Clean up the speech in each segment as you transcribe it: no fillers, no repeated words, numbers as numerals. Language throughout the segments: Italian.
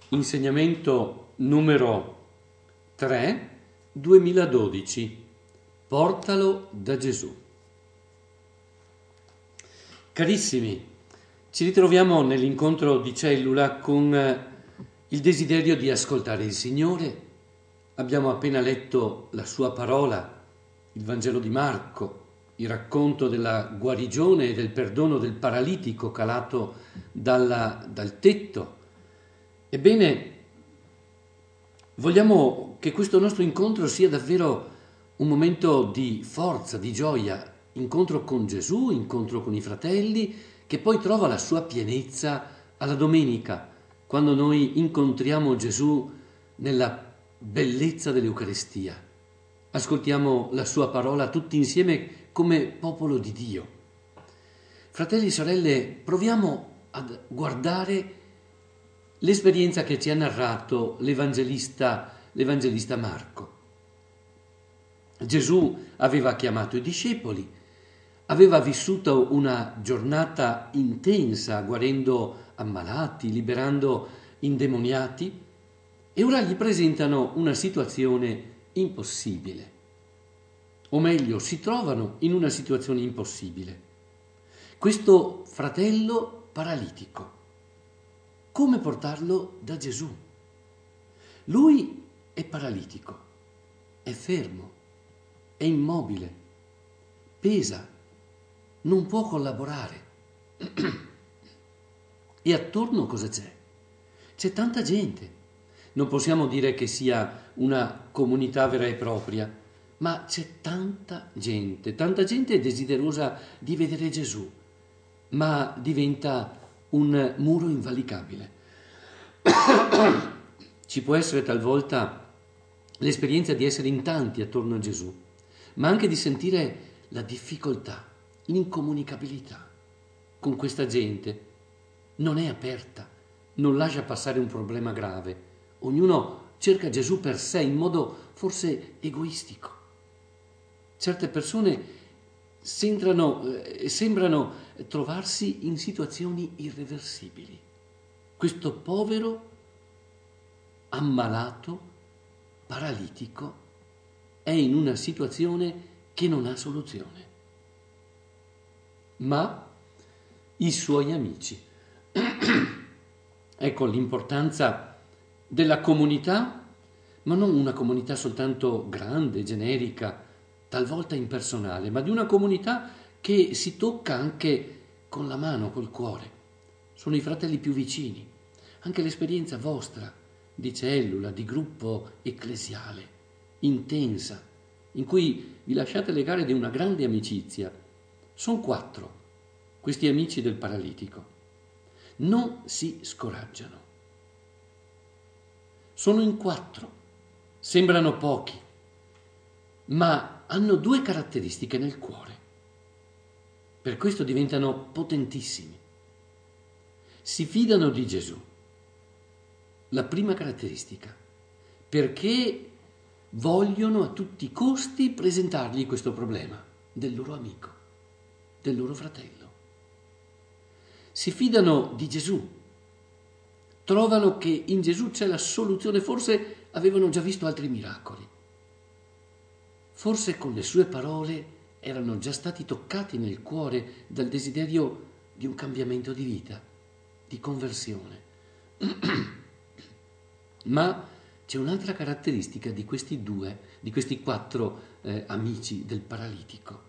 Insegnamento numero 3, 2012. Portalo da Gesù. Carissimi, ci ritroviamo nell'incontro di cellula con il desiderio di ascoltare il Signore. Abbiamo appena letto la sua parola, il Vangelo di Marco, il racconto della guarigione e del perdono del paralitico calato dal tetto. Ebbene, vogliamo che questo nostro incontro sia davvero un momento di forza, di gioia, incontro con Gesù, incontro con i fratelli, che poi trova la sua pienezza alla domenica, quando noi incontriamo Gesù nella bellezza dell'Eucaristia. Ascoltiamo la sua parola tutti insieme come popolo di Dio. Fratelli e sorelle, proviamo a guardare l'esperienza che ci ha narrato l'Evangelista Marco. Gesù aveva chiamato i discepoli, aveva vissuto una giornata intensa guarendo ammalati, liberando indemoniati, e ora gli presentano una situazione impossibile. O meglio, si trovano in una situazione impossibile. Questo fratello paralitico. Come portarlo da Gesù? Lui è paralitico, è fermo, è immobile, pesa, non può collaborare. E attorno cosa c'è? C'è tanta gente. Non possiamo dire che sia una comunità vera e propria, ma c'è tanta gente è desiderosa di vedere Gesù, ma diventa un muro invalicabile. Ci può essere talvolta l'esperienza di essere in tanti attorno a Gesù, ma anche di sentire la difficoltà, l'incomunicabilità con questa gente. Non è aperta, non lascia passare un problema grave. Ognuno cerca Gesù per sé in modo forse egoistico. Certe persone sembrano trovarsi in situazioni irreversibili. Questo povero, ammalato, paralitico è in una situazione che non ha soluzione. Ma i suoi amici. Ecco l'importanza della comunità, ma non una comunità soltanto grande, generica, talvolta impersonale, ma di una comunità che si tocca anche con la mano, col cuore. Sono i fratelli più vicini. Anche l'esperienza vostra di cellula, di gruppo ecclesiale, intensa, in cui vi lasciate legare di una grande amicizia. Sono 4 questi amici del paralitico. Non si scoraggiano. Sono in 4, sembrano pochi, ma hanno 2 caratteristiche nel cuore. Per questo diventano potentissimi. Si fidano di Gesù. La prima caratteristica, perché vogliono a tutti i costi presentargli questo problema del loro amico, del loro fratello. Si fidano di Gesù, trovano che in Gesù c'è la soluzione, forse avevano già visto altri miracoli, forse con le sue parole erano già stati toccati nel cuore dal desiderio di un cambiamento di vita, di conversione. Ma c'è un'altra caratteristica di questi 4 amici del paralitico.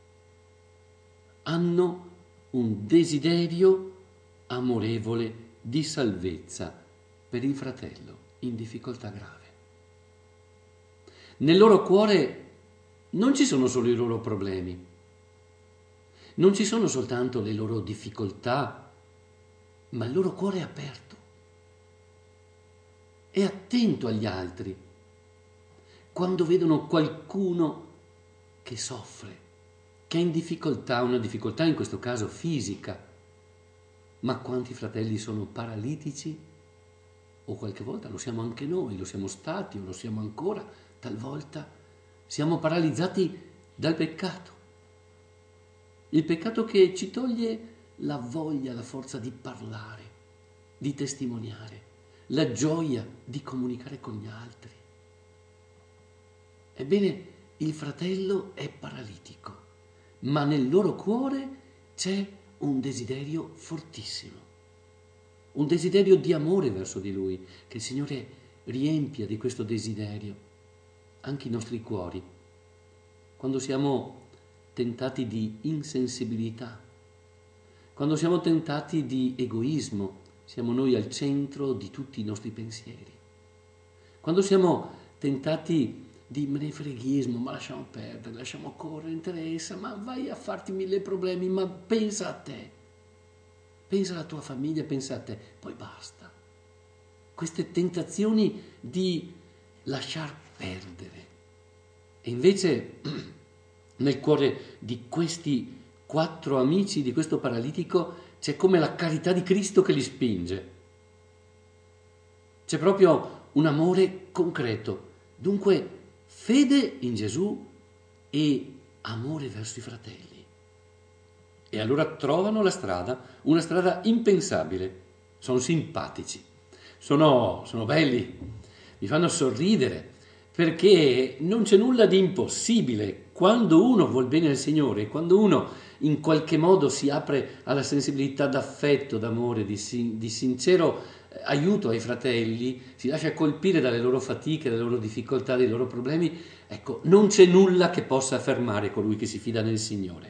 Hanno un desiderio amorevole di salvezza per il fratello in difficoltà grave. Nel loro cuore non ci sono solo i loro problemi, non ci sono soltanto le loro difficoltà, ma il loro cuore è aperto, è attento agli altri. Quando vedono qualcuno che soffre, che è in difficoltà, una difficoltà in questo caso fisica, ma quanti fratelli sono paralitici? O qualche volta lo siamo anche noi, lo siamo stati o lo siamo ancora, talvolta siamo paralizzati dal peccato. Il peccato che ci toglie la voglia, la forza di parlare, di testimoniare, la gioia di comunicare con gli altri. Ebbene, il fratello è paralitico, ma nel loro cuore c'è un desiderio fortissimo, un desiderio di amore verso di lui, che il Signore riempia di questo desiderio anche i nostri cuori. Quando siamo tentati di insensibilità, quando siamo tentati di egoismo, siamo noi al centro di tutti i nostri pensieri. Quando siamo tentati di menefreghismo, ma lasciamo perdere, lasciamo correre, interessa, ma vai a farti 1000 problemi, ma pensa a te, pensa alla tua famiglia, pensa a te, poi basta. Queste tentazioni di lasciar perdere. E invece nel cuore di questi 4 amici, di questo paralitico, c'è come la carità di Cristo che li spinge. C'è proprio un amore concreto. Dunque, fede in Gesù e amore verso i fratelli. E allora trovano la strada, una strada impensabile. Sono simpatici, sono belli, mi fanno sorridere, perché non c'è nulla di impossibile. Quando uno vuol bene al Signore, quando uno in qualche modo si apre alla sensibilità d'affetto, d'amore, di sincero aiuto ai fratelli, si lascia colpire dalle loro fatiche, dalle loro difficoltà, dai loro problemi, ecco, non c'è nulla che possa fermare colui che si fida nel Signore.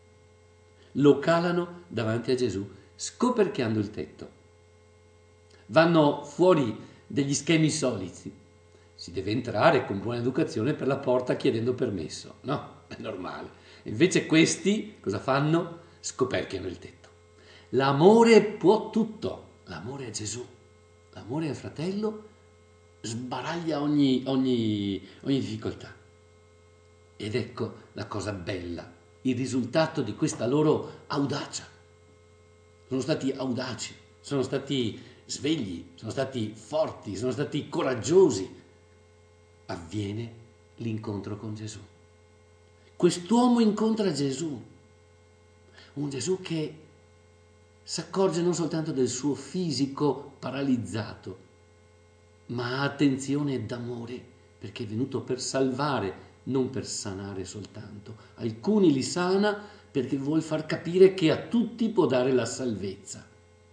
Lo calano davanti a Gesù, scoperchiando il tetto. Vanno fuori degli schemi soliti. Si deve entrare con buona educazione per la porta chiedendo permesso. No, è normale. Invece questi cosa fanno? Scoperchiano il tetto. L'amore può tutto. L'amore a Gesù, l'amore al fratello sbaraglia ogni difficoltà. Ed ecco la cosa bella, il risultato di questa loro audacia. Sono stati audaci, sono stati svegli, sono stati forti, sono stati coraggiosi. Avviene l'incontro con Gesù. Quest'uomo incontra Gesù, un Gesù che si accorge non soltanto del suo fisico paralizzato, ma ha attenzione d'amore, perché è venuto per salvare, non per sanare soltanto. Alcuni li sana perché vuol far capire che a tutti può dare la salvezza.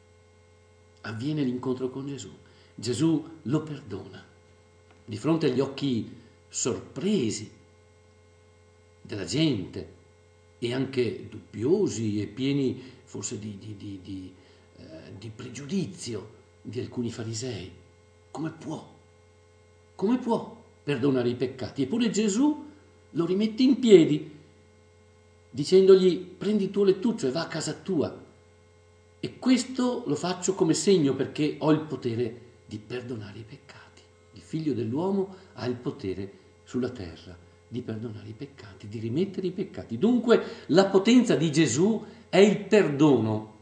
Avviene l'incontro con Gesù. Gesù lo perdona. Di fronte agli occhi sorpresi della gente e anche dubbiosi e pieni forse di pregiudizio di alcuni farisei. Come può? Come può perdonare i peccati? Eppure Gesù lo rimette in piedi, dicendogli: prendi il tuo lettuccio e va a casa tua. E questo lo faccio come segno perché ho il potere di perdonare i peccati. Il Figlio dell'uomo ha il potere sulla terra di perdonare i peccati, di rimettere i peccati. Dunque la potenza di Gesù è il perdono.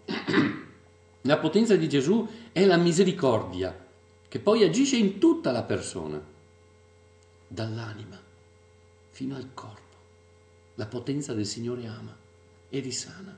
La potenza di Gesù è la misericordia, che poi agisce in tutta la persona, dall'anima fino al corpo. La potenza del Signore ama e risana.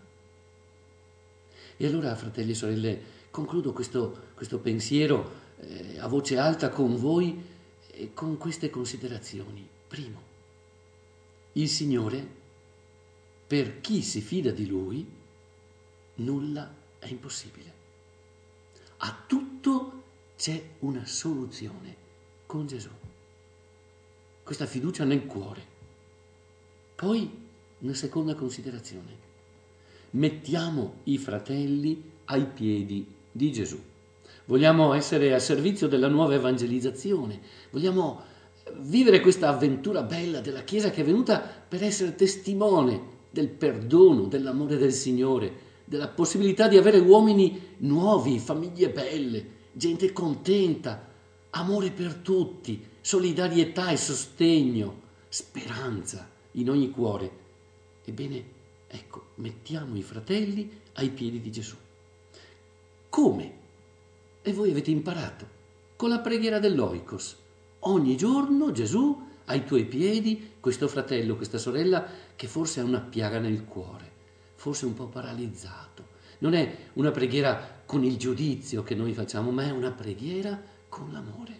E allora, fratelli e sorelle, concludo questo pensiero a voce alta con voi con queste considerazioni. Primo, il Signore, per chi si fida di Lui, nulla è impossibile. A tutto c'è una soluzione con Gesù. Questa fiducia nel cuore. Poi, una seconda considerazione. Mettiamo i fratelli ai piedi di Gesù. Vogliamo essere a servizio della nuova evangelizzazione. Vogliamo vivere questa avventura bella della Chiesa che è venuta per essere testimone del perdono, dell'amore del Signore, della possibilità di avere uomini nuovi, famiglie belle, gente contenta, amore per tutti, solidarietà e sostegno, speranza in ogni cuore. Ebbene, ecco, mettiamo i fratelli ai piedi di Gesù. Come? E voi avete imparato, con la preghiera dell'Oikos. Ogni giorno, Gesù, ai tuoi piedi, questo fratello, questa sorella, che forse ha una piaga nel cuore, forse un po' paralizzato. Non è una preghiera con il giudizio che noi facciamo, ma è una preghiera con l'amore,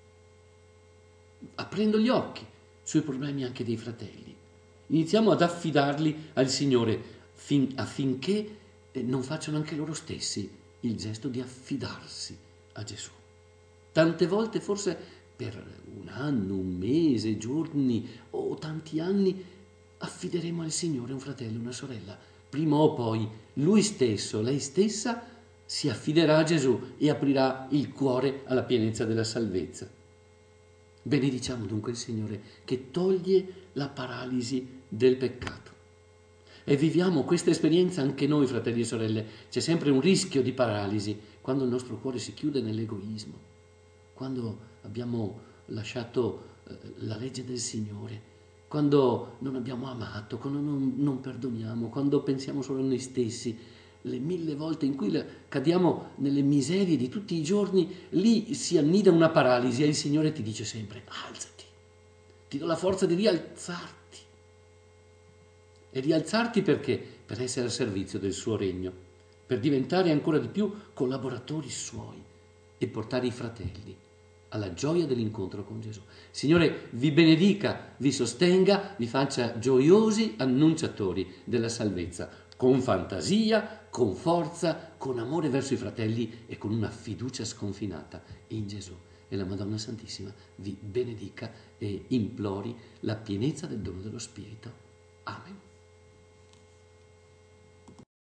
aprendo gli occhi sui problemi anche dei fratelli. Iniziamo ad affidarli al Signore affinché non facciano anche loro stessi il gesto di affidarsi a Gesù. Tante volte, forse per un anno, un mese, giorni o tanti anni, affideremo al Signore un fratello, una sorella. Prima o poi lui stesso, lei stessa, si affiderà a Gesù e aprirà il cuore alla pienezza della salvezza. Benediciamo dunque il Signore che toglie la paralisi del peccato. E viviamo questa esperienza anche noi, fratelli e sorelle. C'è sempre un rischio di paralisi quando il nostro cuore si chiude nell'egoismo, quando abbiamo lasciato la legge del Signore, quando non abbiamo amato, quando non perdoniamo, quando pensiamo solo a noi stessi. Le 1000 volte in cui cadiamo nelle miserie di tutti i giorni, lì si annida una paralisi e il Signore ti dice sempre: alzati, ti do la forza di rialzarti. E rialzarti perché? Per essere al servizio del suo regno, per diventare ancora di più collaboratori suoi e portare i fratelli alla gioia dell'incontro con Gesù. Signore vi benedica, vi sostenga, vi faccia gioiosi annunciatori della salvezza, con fantasia, con forza, con amore verso i fratelli e con una fiducia sconfinata in Gesù. E la Madonna Santissima vi benedica e implori la pienezza del dono dello Spirito. Amen.